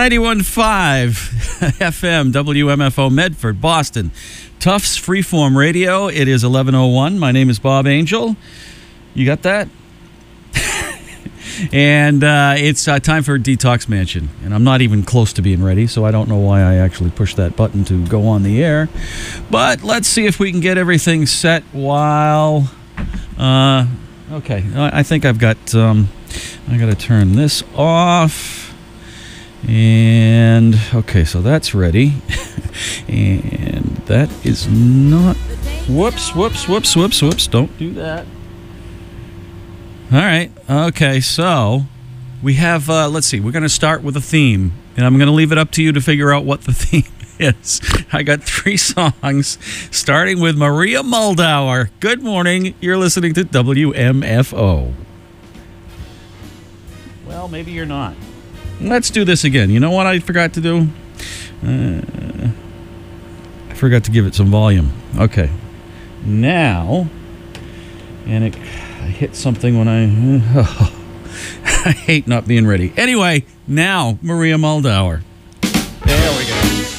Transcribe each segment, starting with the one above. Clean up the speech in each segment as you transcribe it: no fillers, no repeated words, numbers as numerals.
91.5 FM, WMFO, Medford, Boston. Tufts Freeform Radio. It is 11:01. My name is Bob Angel. You got that? And it's time for Detox Mansion. And I'm not even close to being ready, so I don't know why I actually pushed that button to go on the air. But let's see if we can get everything set while... okay, I think I've got... I got to turn this off. And... okay, so that's ready. And that is not... Whoops. Don't do that. All right. Okay, so we have, let's see, we're going to start with a theme, and I'm going to leave it up to you to figure out what the theme is. I got 3 songs, starting with Maria Muldaur. Good morning. You're listening to WMFO. Well, maybe you're not. Let's do this again. You know what I forgot to do? I forgot to give it some volume. Okay. Now, and I hit something when I hate not being ready. Anyway, now, Maria Muldaur. There we go.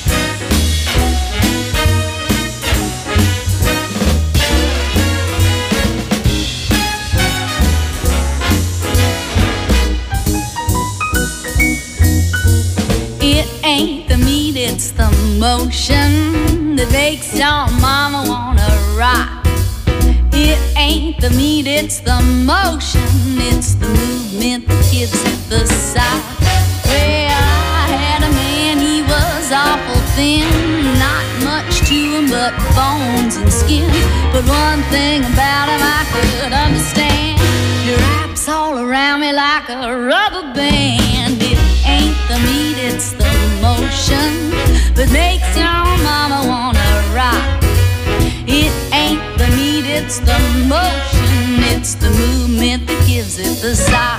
It ain't the meat, it's the motion that makes your mama wanna rock. It ain't the meat, it's the motion, it's the movement that gives it the sigh. Well, I had a man, he was awful thin, not much to him but bones and skin. But one thing about him I could understand, he wraps all around me like a rubber band. It ain't the meat, it's the motion that makes your mama wanna rock. It ain't the meat, it's the motion, it's the movement that gives it the sigh.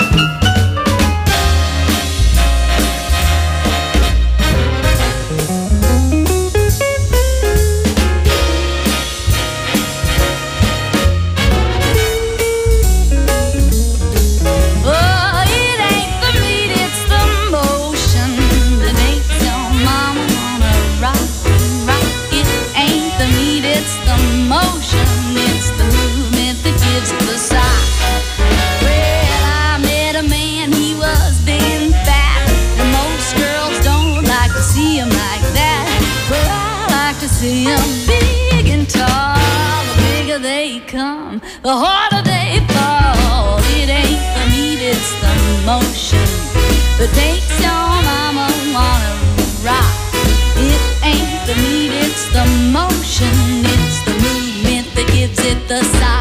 See them big and tall, the bigger they come, the harder they fall. It ain't the meat, it's the motion that makes your mama wanna rock. It ain't the meat, it's the motion, it's the movement that gives it the sigh.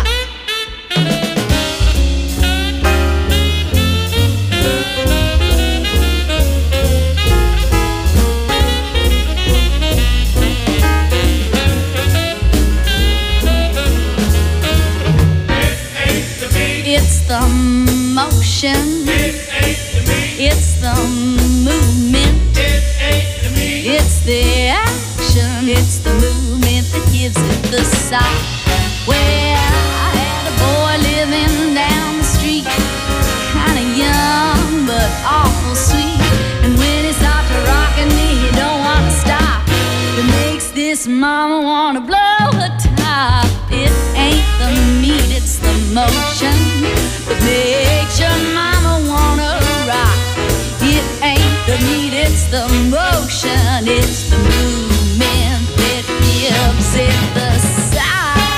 It's the motion, it's the movement, it's the action, it's the movement that gives it the sigh. Well, I had a boy living down the street, kinda young but awful sweet. And when he starts rocking me, he don't wanna stop. It makes this mama wanna blow her top. It ain't the meat, it's the motion that makes your mama wanna rock. It ain't the meat, it's the motion, it's the movement that gives it the sigh.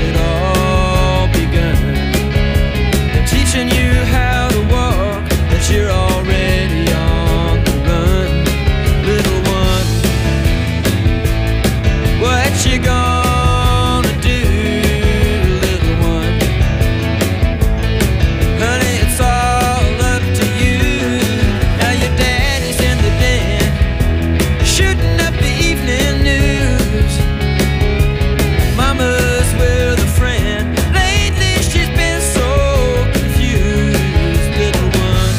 it all begun. They're teaching you how to walk, that you're already on the run. Little one, what you gonna do, little one? Honey, it's all up to you. Now your daddy's in the den, shooting up the evening news. Mama's with a friend, lately she's been so confused. Little one,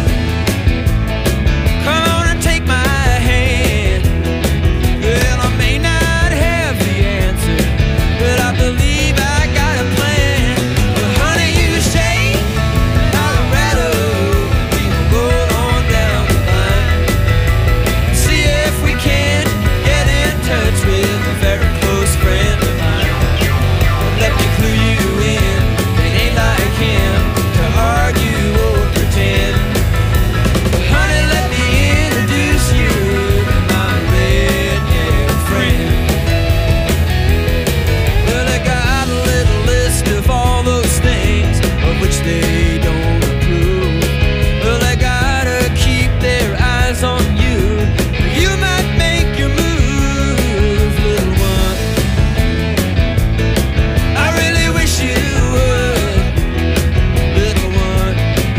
come on and take my hand. Well, I may not have the answer, but I believe I got a plan. Well, honey, you shake Colorado, we will roll on down the line. See if we can get in touch with a very close friend of mine. Let me clue you in, it ain't like him to argue or pretend. Honey, let me introduce you to my red-haired friend. Well, I got a little list of all those things of which they don't approve. Well, I gotta keep their eyes on you. You might make your move, little one. I really wish you would, little one.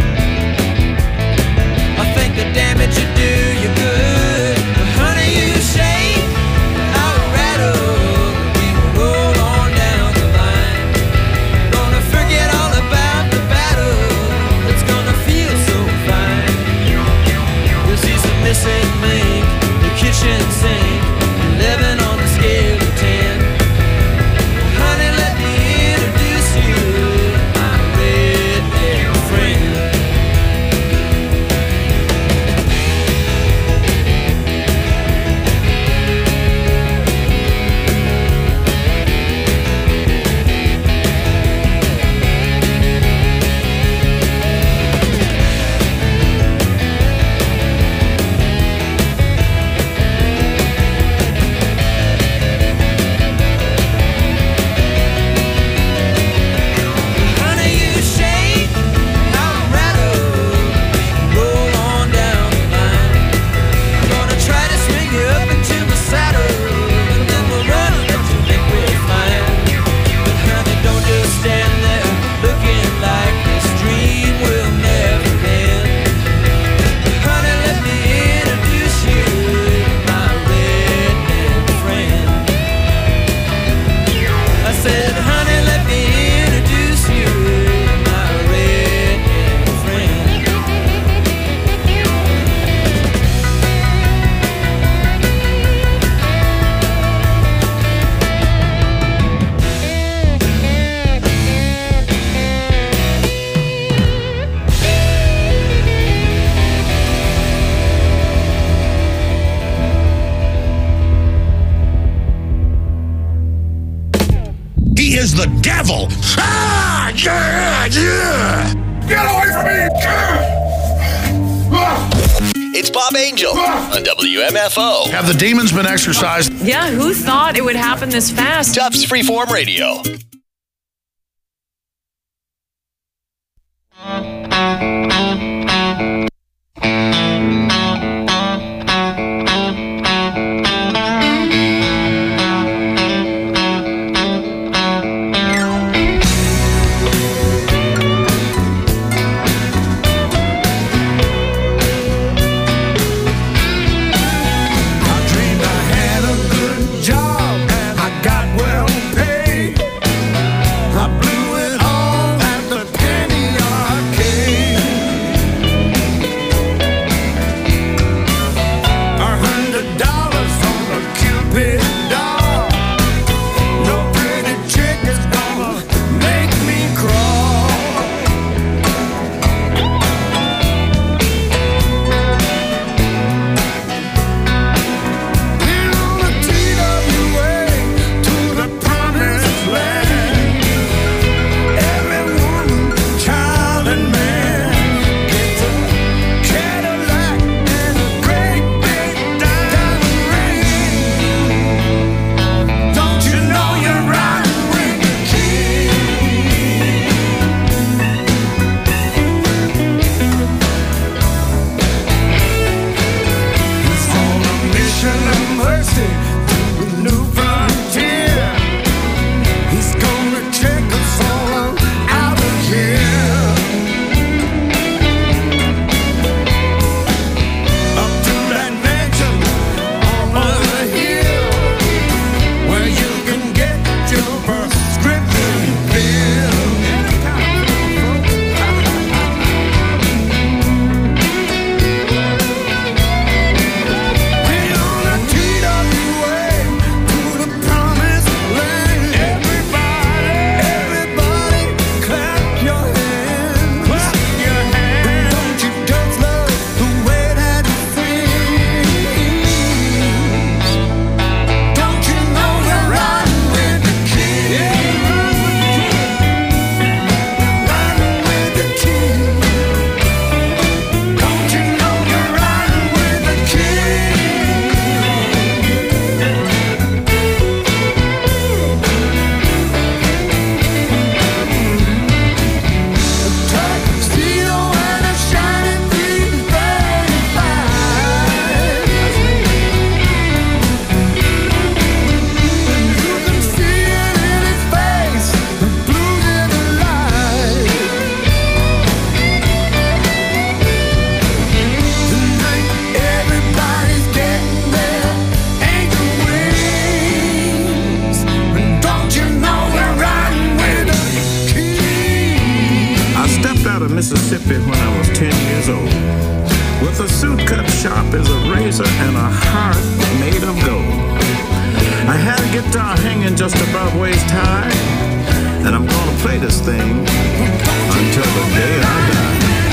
I think the damage you do you good. But honey, you shake Colorado, we will roll on down the line. Gonna forget all about the battle, it's gonna feel so fine. You'll see some missing link, the kitchen sink, 11 on the scale of 10. Honey, let me introduce you to my red-haired friend. Honey, you shake Colorado, roll on down the line. I'm gonna try to swing you up into my saddle, and then we'll run until you think we're fine. But honey, don't just stand there looking like this dream will never end. Honey, let me introduce you to my red-haired friend. I said, honey, let me introduce you to my red-haired friend. He is the devil. Ah, yeah, yeah. Get away from me. It's Bob Angel on WMFO. Have the demons been exorcised? Yeah, who thought it would happen this fast? Tufts Freeform Radio. I dreamed I had a good job and I got well paid. I blew it all at the penny arcade. soul. With a suit cut sharp as a razor and a heart made of gold. I had a guitar hanging just above waist high, and I'm gonna play this thing until the day I die.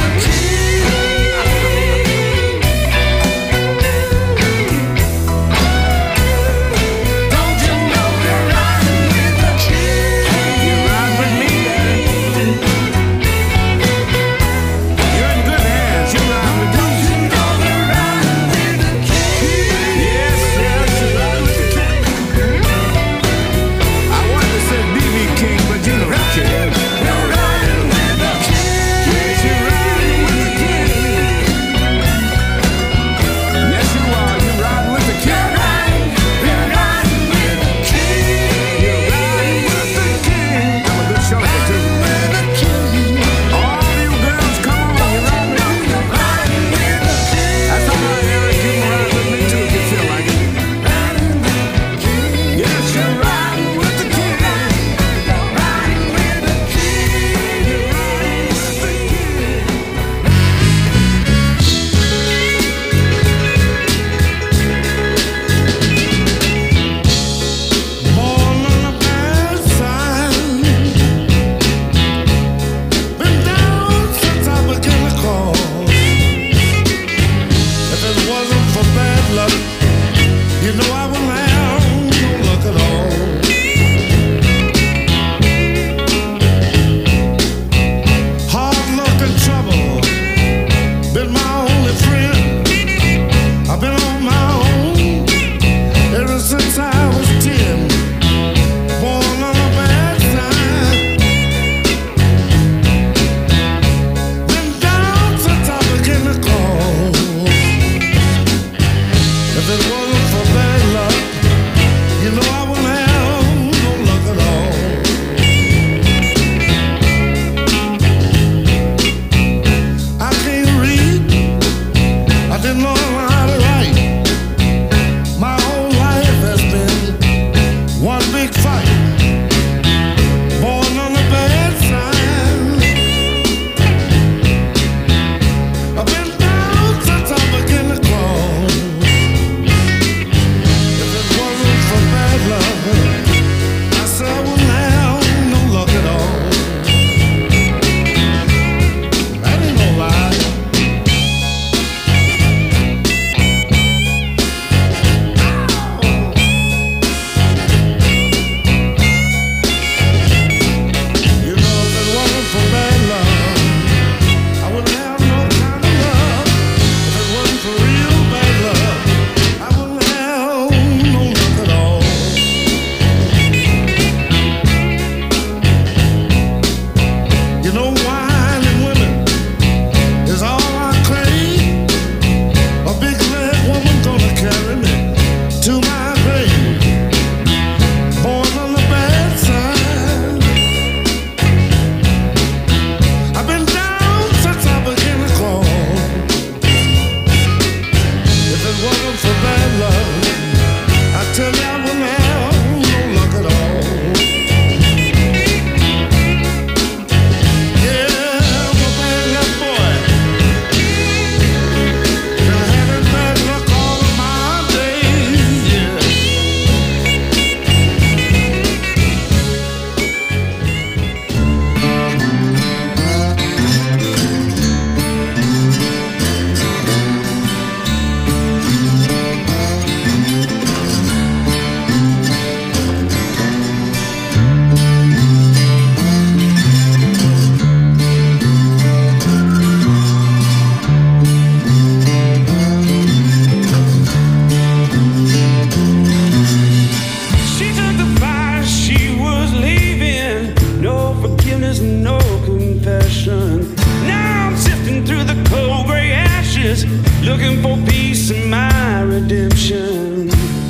looking for peace and my redemption.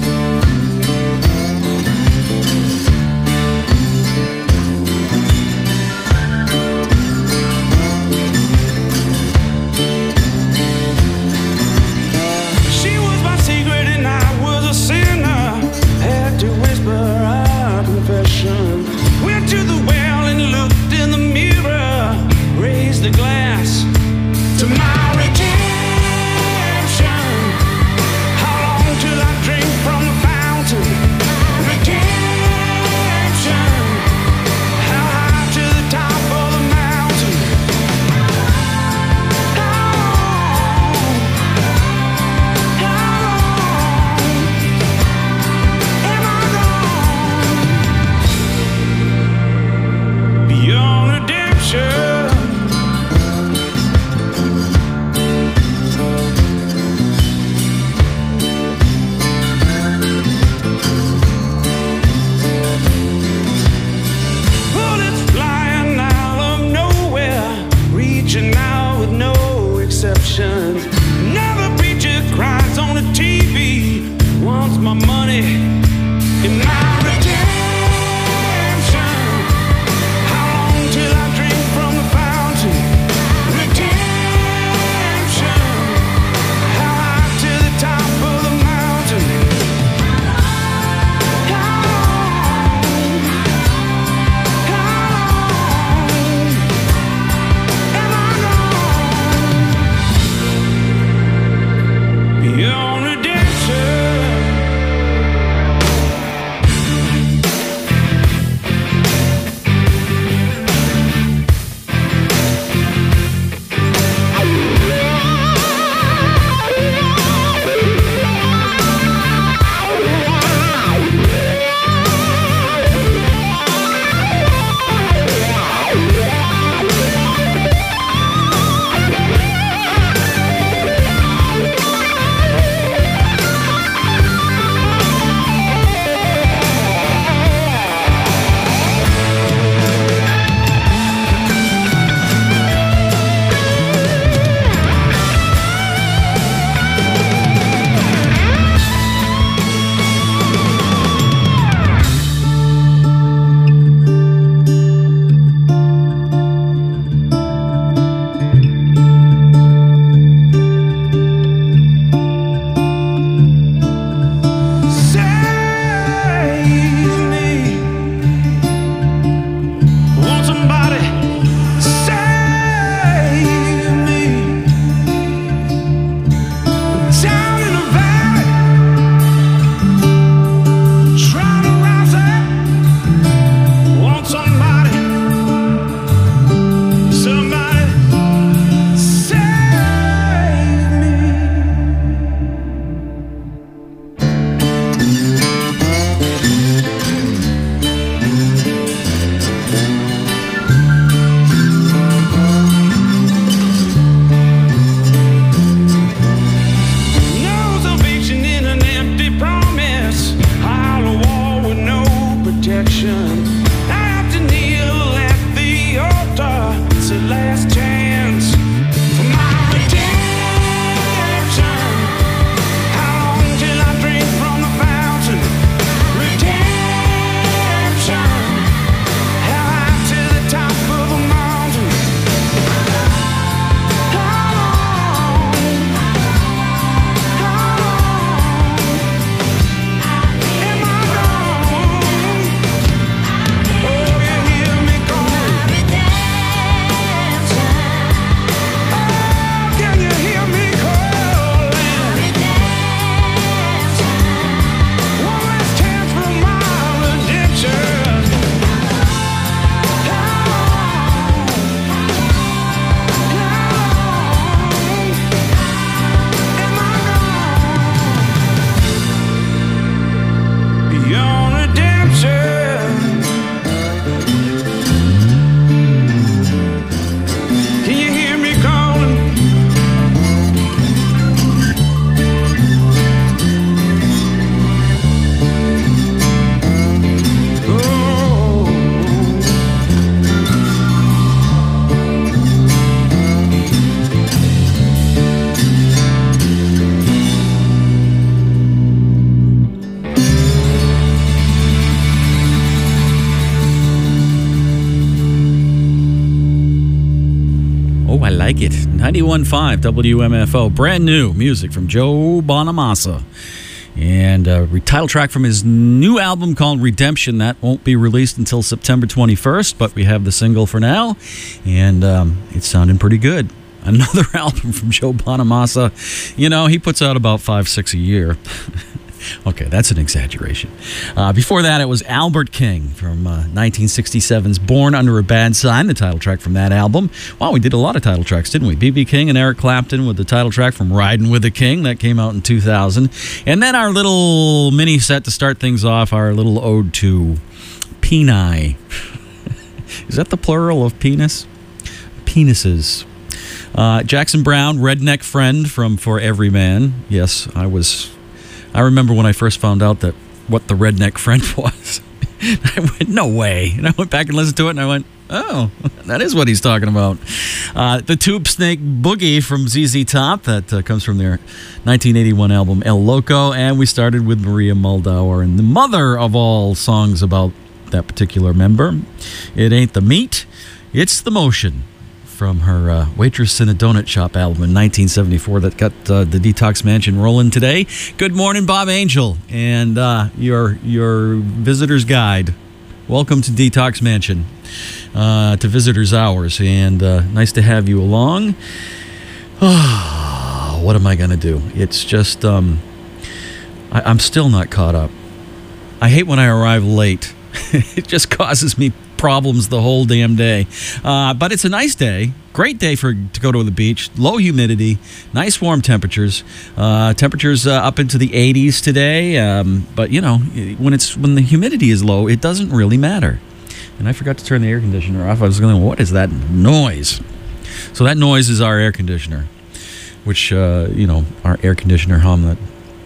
She was my secret and I was a sinner. Had to whisper our confession. Went to the well and looked in the mirror. Raised the glass to my Oh, I like it. 91.5 WMFO. Brand new music from Joe Bonamassa. And a title track from his new album called Redemption. That won't be released until September 21st, but we have the single for now. And it's sounding pretty good. Another album from Joe Bonamassa. You know, he puts out about 5-6 a year. Okay, that's an exaggeration. Before that, it was Albert King from 1967's Born Under a Bad Sign, the title track from that album. Wow, we did a lot of title tracks, didn't we? B.B. King and Eric Clapton with the title track from Riding with the King. That came out in 2000. And then our little mini set to start things off, our little ode to Peni. Is that the plural of penis? Penises. Jackson Browne, Redneck Friend from For Every Man. Yes, I remember when I first found out that what the Redneck Friend was. I went, no way. And I went back and listened to it, and I went, oh, that is what he's talking about. The Tube Snake Boogie from ZZ Top. That comes from their 1981 album El Loco. And we started with Maria Muldaur, and the mother of all songs about that particular member. It ain't the meat, it's the motion, from her Waitress in a Donut Shop album in 1974 that got the Detox Mansion rolling today. Good morning, Bob Angel, and your visitor's guide. Welcome to Detox Mansion, to Visitor's Hours, and nice to have you along. What am I going to do? It's just, I'm still not caught up. I hate when I arrive late. It just causes me problems the whole damn day. But it's a nice day. Great day to go to the beach. Low humidity. Nice warm temperatures. Temperatures up into the 80s today. But, you know, when the humidity is low, it doesn't really matter. And I forgot to turn the air conditioner off. I was going, what is that noise? So that noise is our air conditioner, which, our air conditioner hum that,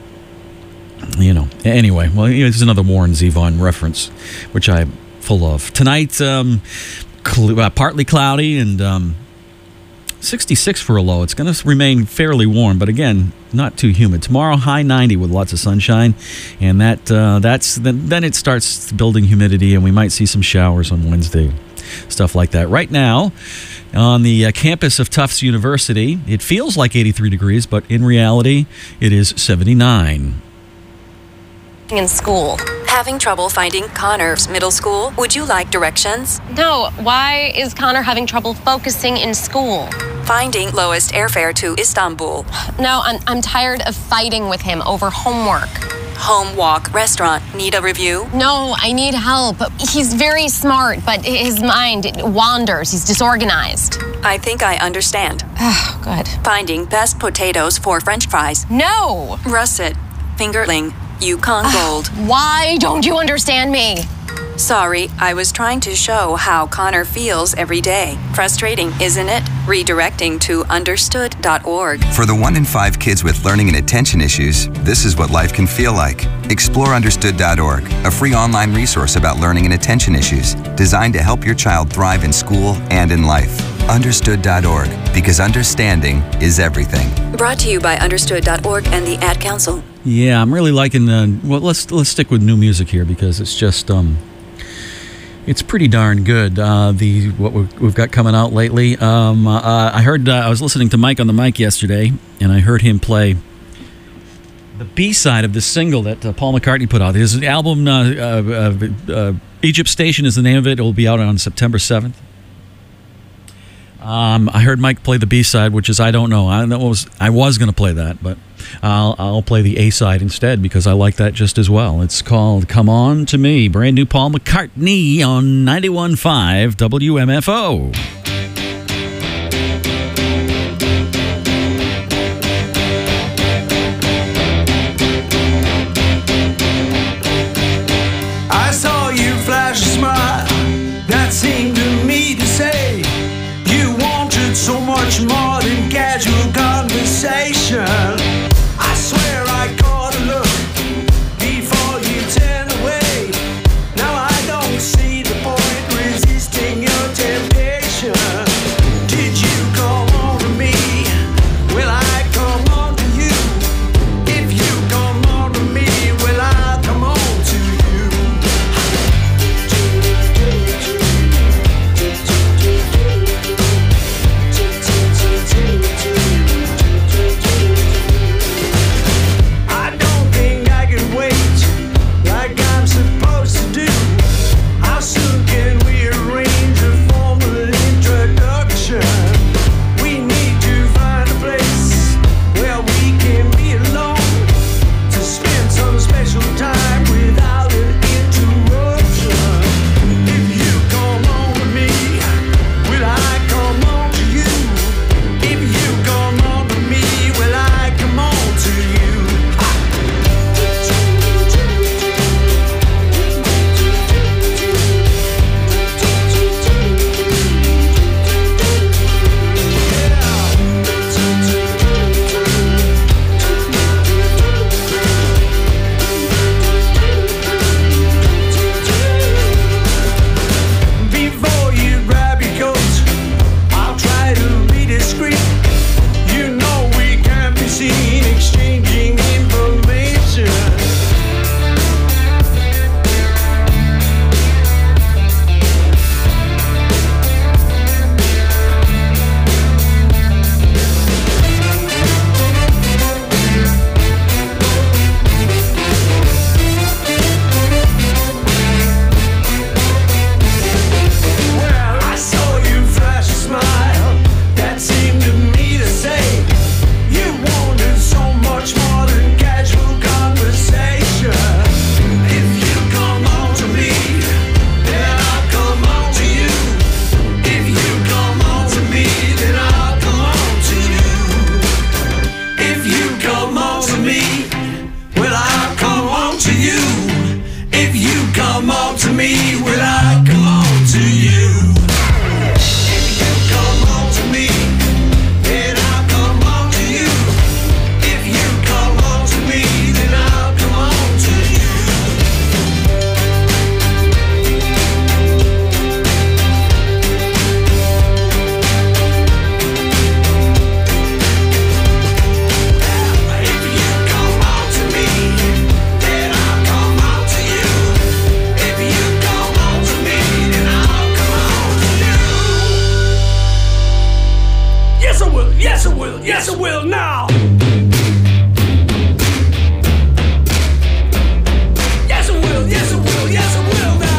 Anyway, well, it's another Warren Zevon reference, which I'm full of. Tonight, partly cloudy and 66 for a low. It's going to remain fairly warm, but again, not too humid. Tomorrow, high 90 with lots of sunshine, and then it starts building humidity, and we might see some showers on Wednesday, stuff like that. Right now, on the campus of Tufts University, it feels like 83 degrees, but in reality, it is 79. In school. Having trouble finding Connor's middle school? Would you like directions? No. Why is Connor having trouble focusing in school? Finding lowest airfare to Istanbul. No, I'm tired of fighting with him over homework. Home walk restaurant. Need a review? No, I need help. He's very smart, but his mind wanders. He's disorganized. I think I understand. Oh, good. Finding best potatoes for French fries. No. Russet. Fingerling. Yukon Gold. Why don't you understand me? Sorry, I was trying to show how Connor feels every day. Frustrating, isn't it? Redirecting to understood.org. For the 1 in 5 kids with learning and attention issues, this is what life can feel like. Explore understood.org, a free online resource about learning and attention issues, designed to help your child thrive in school and in life. Understood.org, because understanding is everything. Brought to you by understood.org and the Ad Council. Yeah, I'm really liking let's stick with new music here, because it's just it's pretty darn good. What we've got coming out lately. I heard I was listening to Mike on the Mic yesterday, and I heard him play the B-side of this single that Paul McCartney put out. His album Egypt Station is the name of it. It will be out on September 7th. I heard Mike play the B-side, which is I don't know. I was going to play that, but I'll play the A-side instead, because I like that just as well. It's called Come On To Me, brand new Paul McCartney on 91.5 WMFO. I saw you flash a smile that seemed to me to say you wanted so much more than casual conversation. I swear I caught a look before you turned away. Now I don't see the point resisting your temptation. Yes, I will. Yes, I will now. Yes, I will. Yes, I will. Yes, I will now.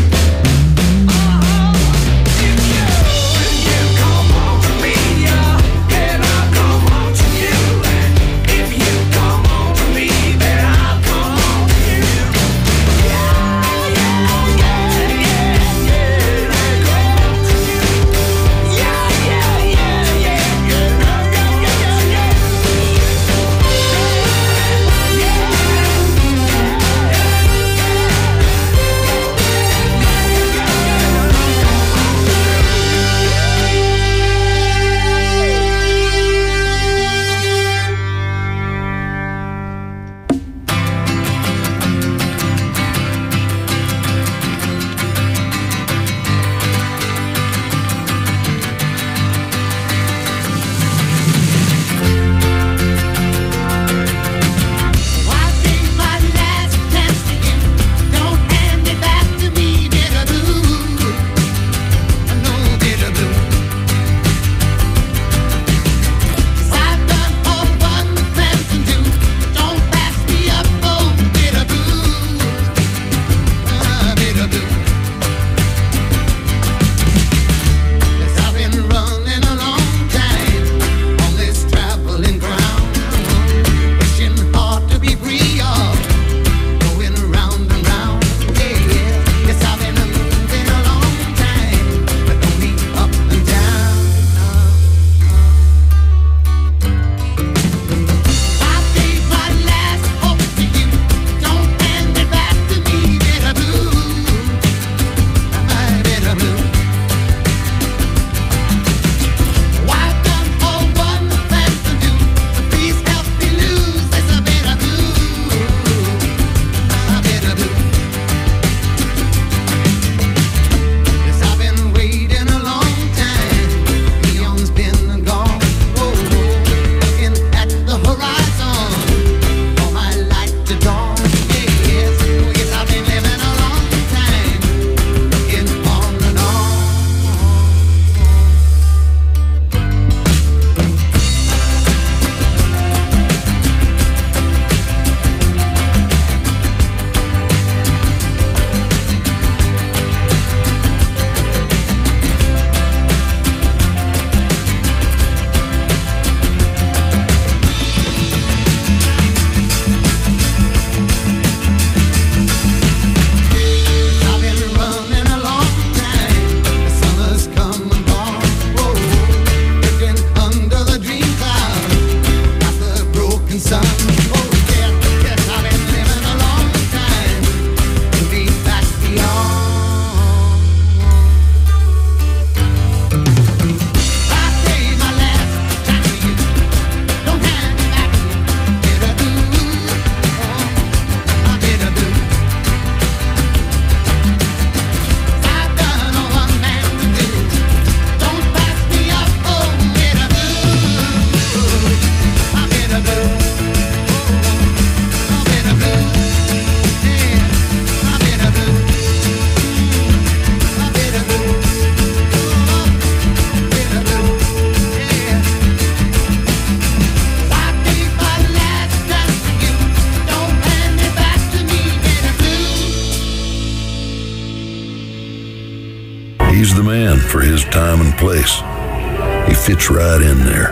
He's the man for his time and place. He fits right in there.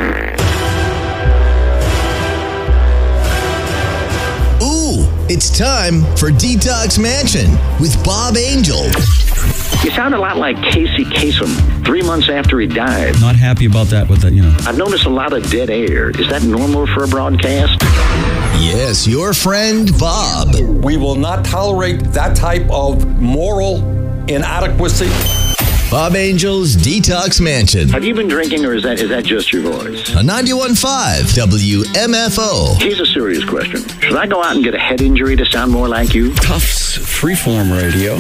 Ooh, it's time for Detox Mansion with Bob Angel. You sound a lot like Casey Kasem 3 months after he died. Not happy about that with that, you know. I've noticed a lot of dead air. Is that normal for a broadcast? Yes, your friend Bob. We will not tolerate that type of moral inadequacy. Bob Angel's Detox Mansion. Have you been drinking, or is that just your voice? On 91.5 WMFO. Here's a serious question. Should I go out and get a head injury to sound more like you? Tufts Freeform Radio.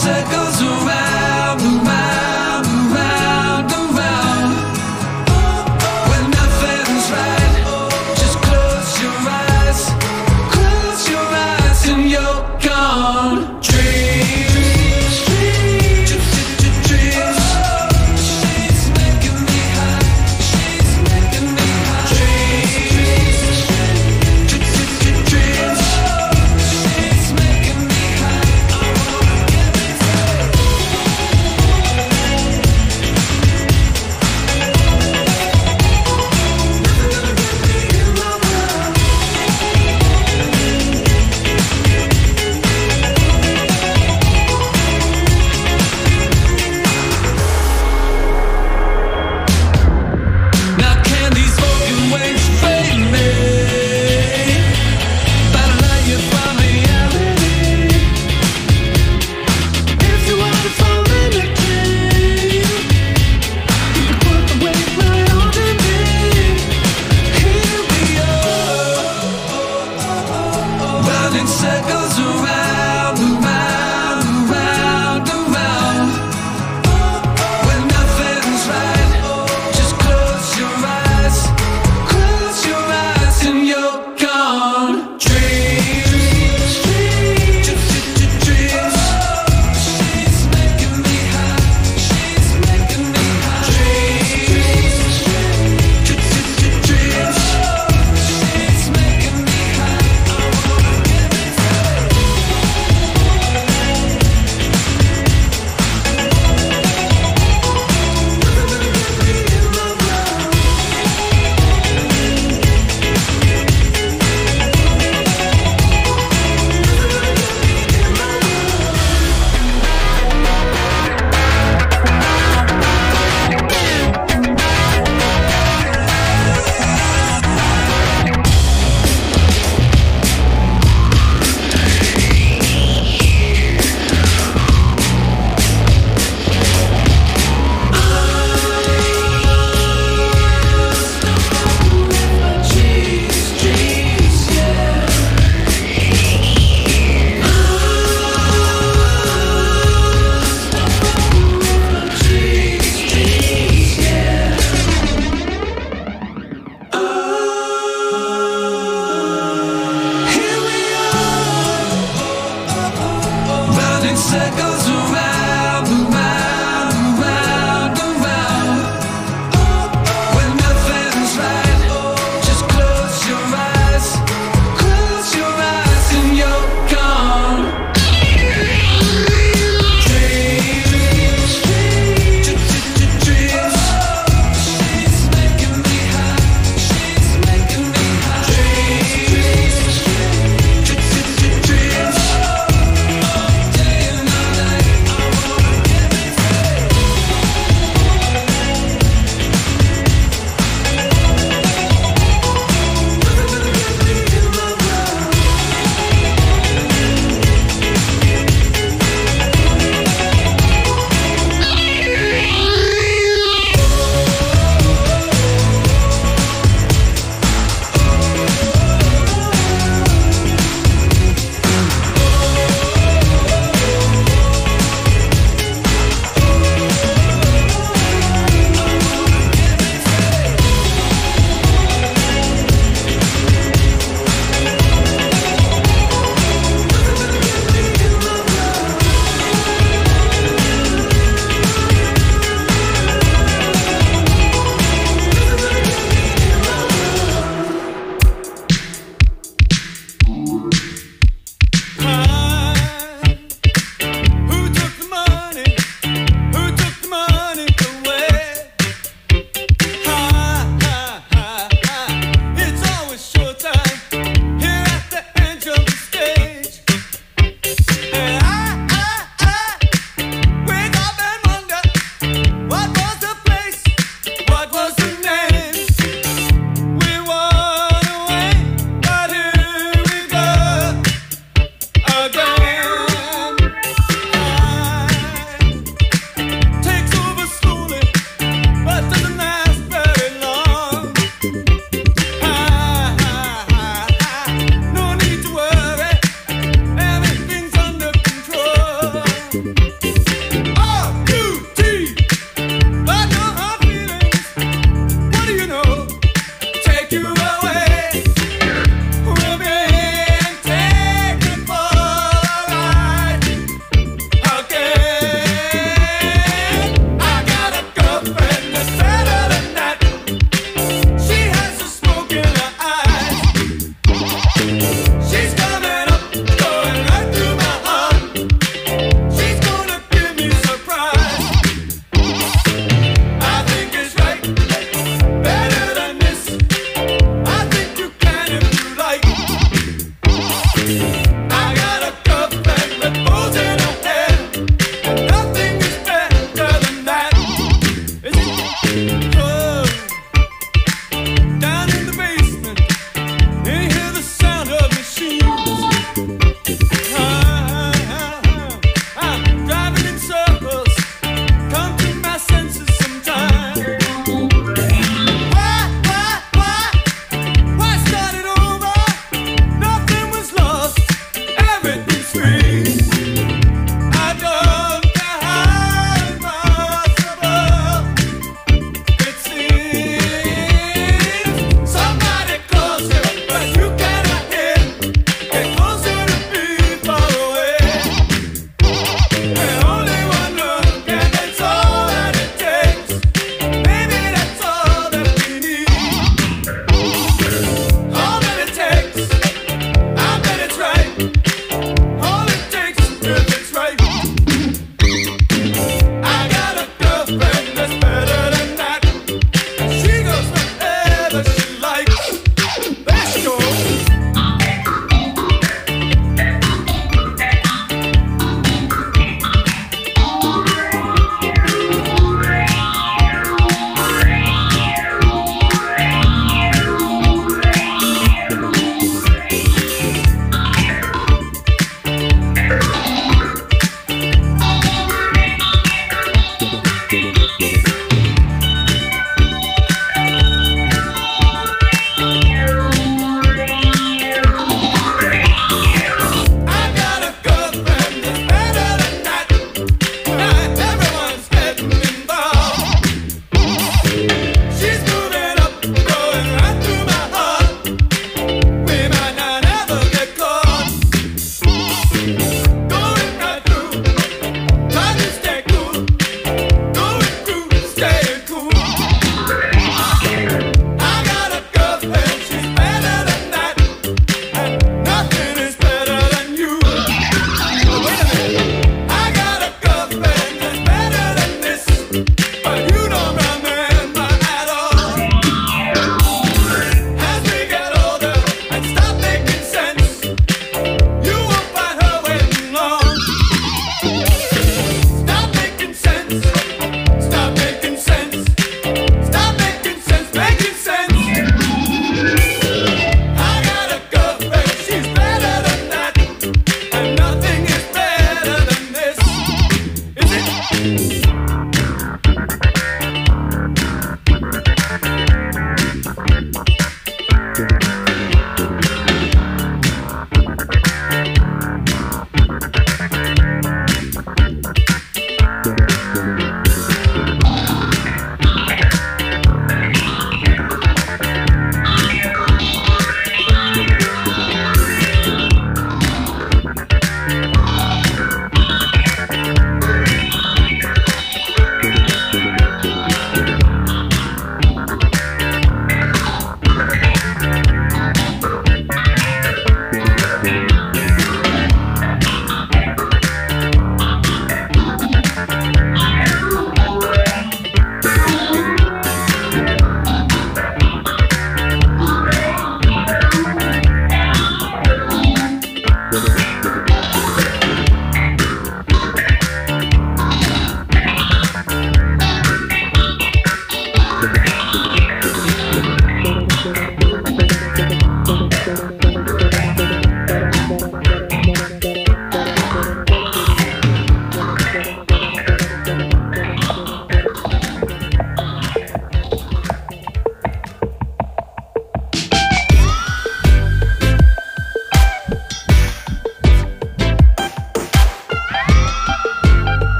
circles around, around, around, around. When nothing's right, just close your eyes. Close your eyes and you're gone. Dreams, dreams, dreams. She's making me high. She's making me high. Dreams, dreams. She's making me high. I wanna get this.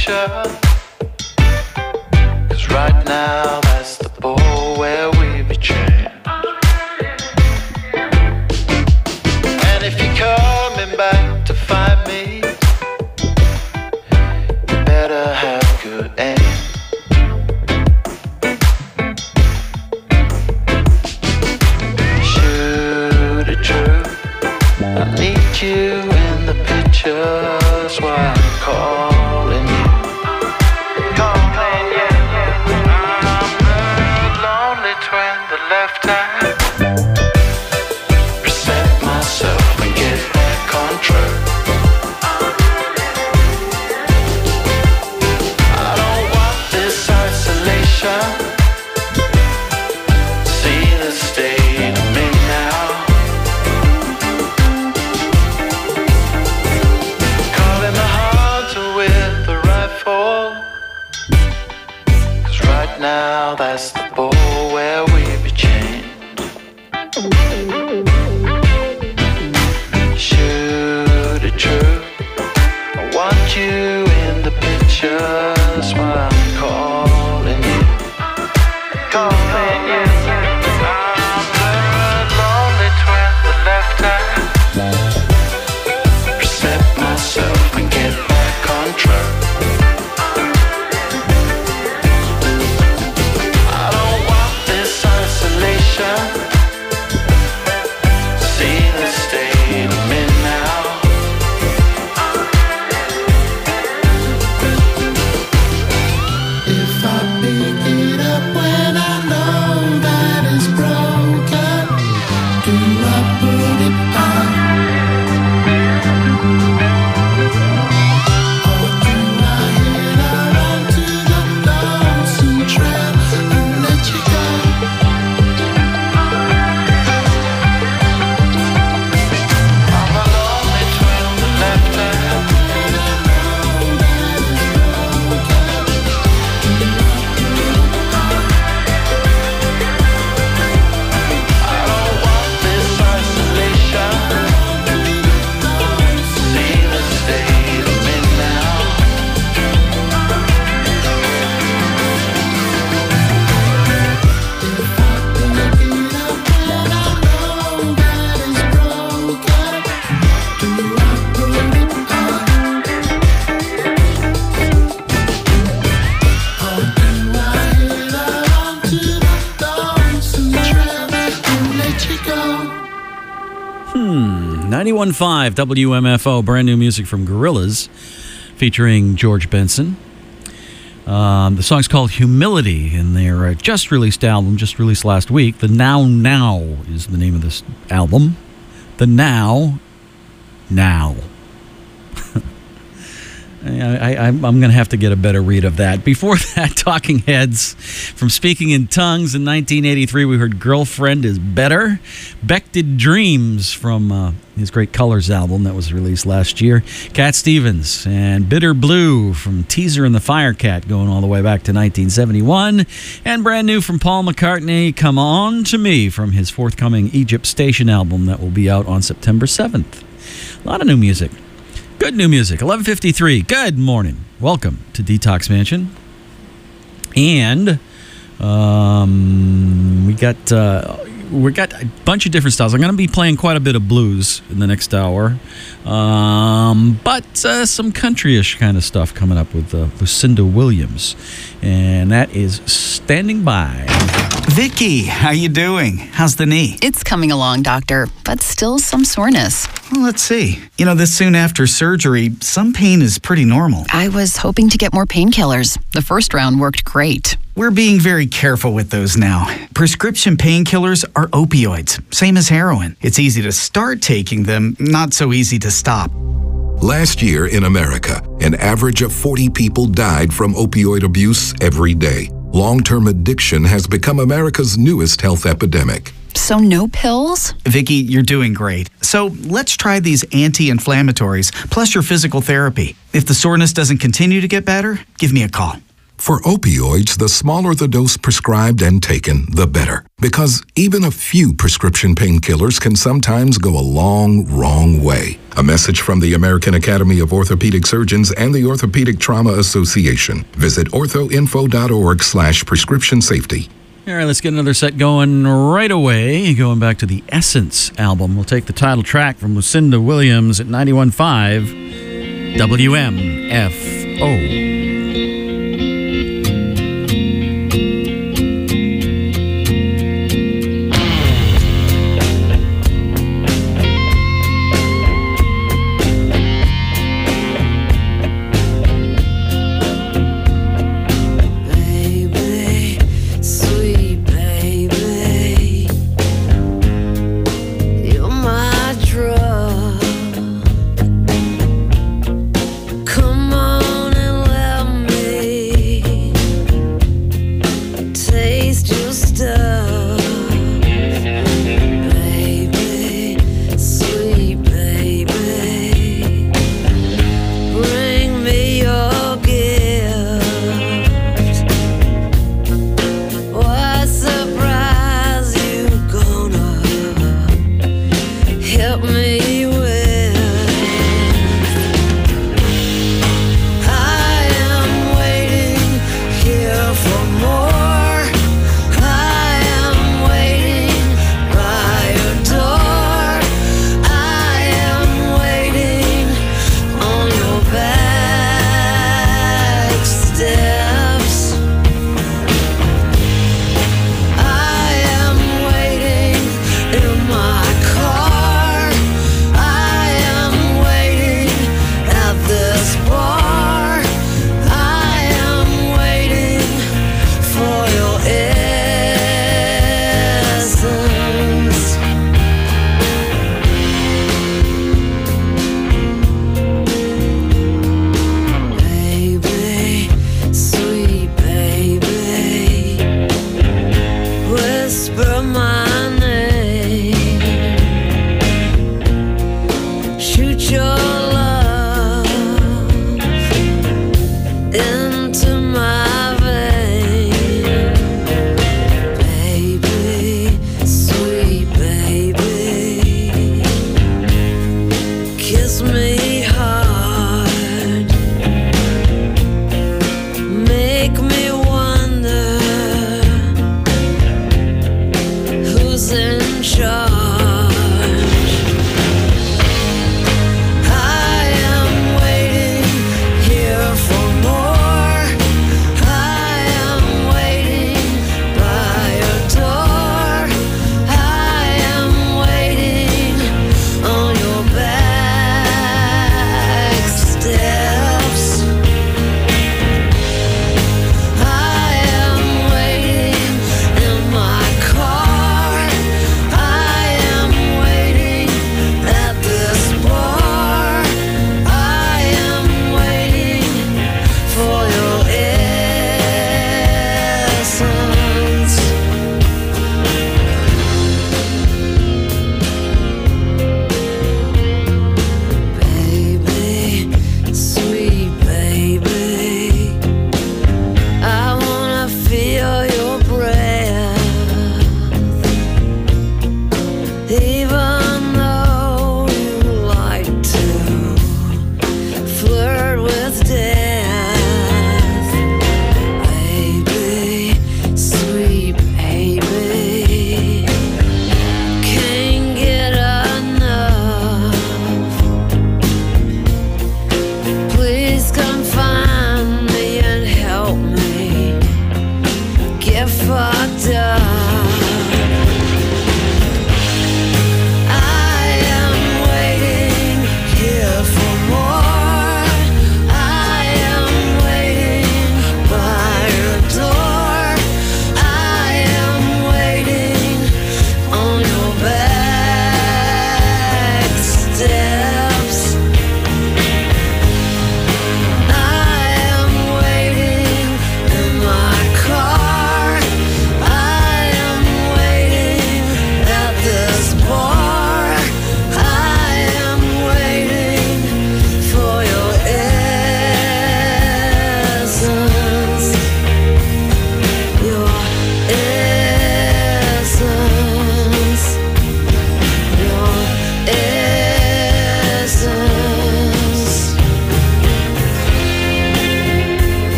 isolation. 'Cause right now that's the ball where we be chained. And if you're coming back to find me, you better have good aim. Shoot it true, I need you in the picture, that's why I'm calling you. Calling you. I'm the lonely twin, the left hand. Reset myself and get back on track. I don't want this isolation. See the state of me now. Calling the hunter with the rifle. 'Cause right now that's the ball where we be chained. Shoot it true, I want you in the picture, that's why I'm calling you. Calling you. I'm the lonely twin, the left hand. Reset myself and get back on track. I don't want this isolation. See the state of me now. If I pick it up when I know that it's broken, do I put it on? Or do I head out onto the lonesome trail and let you go? I'm a lonely twin, the left hand. I don't want this isolation. See the state of me now. If I pick it up when I know that it's broken, do I put it on? Or do I head out onto the lonesome trail and let you go? 91.5 WMFO, brand new music from Gorillaz, featuring George Benson. The song's called Humility, and their just released album, just released last week. The Now Now is the name of this album. The Now. I'm going to have to get a better read of that. Before that, Talking Heads from Speaking in Tongues in 1983. We heard Girlfriend is Better. Beck Did Dreams from his Great Colors album that was released last year. Cat Stevens and Bitter Blue from Teaser and the Firecat going all the way back to 1971. And brand new from Paul McCartney, Come On To Me from his forthcoming Egypt Station album that will be out on September 7th. A lot of new music. Good new music. 11:53. Good morning. Welcome to Detox Mansion. And we got a bunch of different styles. I'm going to be playing quite a bit of blues in the next hour, but some countryish kind of stuff coming up with Lucinda Williams, and that is Standing By. Vicky, how you doing? How's the knee? It's coming along, doctor, but still some soreness. Well, let's see. You know, this soon after surgery, some pain is pretty normal. I was hoping to get more painkillers. The first round worked great. We're being very careful with those now. Prescription painkillers are opioids, same as heroin. It's easy to start taking them, not so easy to stop. Last year in America, an average of 40 people died from opioid abuse every day. Long-term addiction has become America's newest health epidemic. So no pills? Vicky, you're doing great. So let's try these anti-inflammatories plus your physical therapy. If the soreness doesn't continue to get better, give me a call. For opioids, the smaller the dose prescribed and taken, the better. Because even a few prescription painkillers can sometimes go a long, wrong way. A message from the American Academy of Orthopedic Surgeons and the Orthopedic Trauma Association. Visit orthoinfo.org/prescription safety. All right, let's get another set going right away. Going back to the Essence album. We'll take the title track from Lucinda Williams at 91.5 WMFO. Help me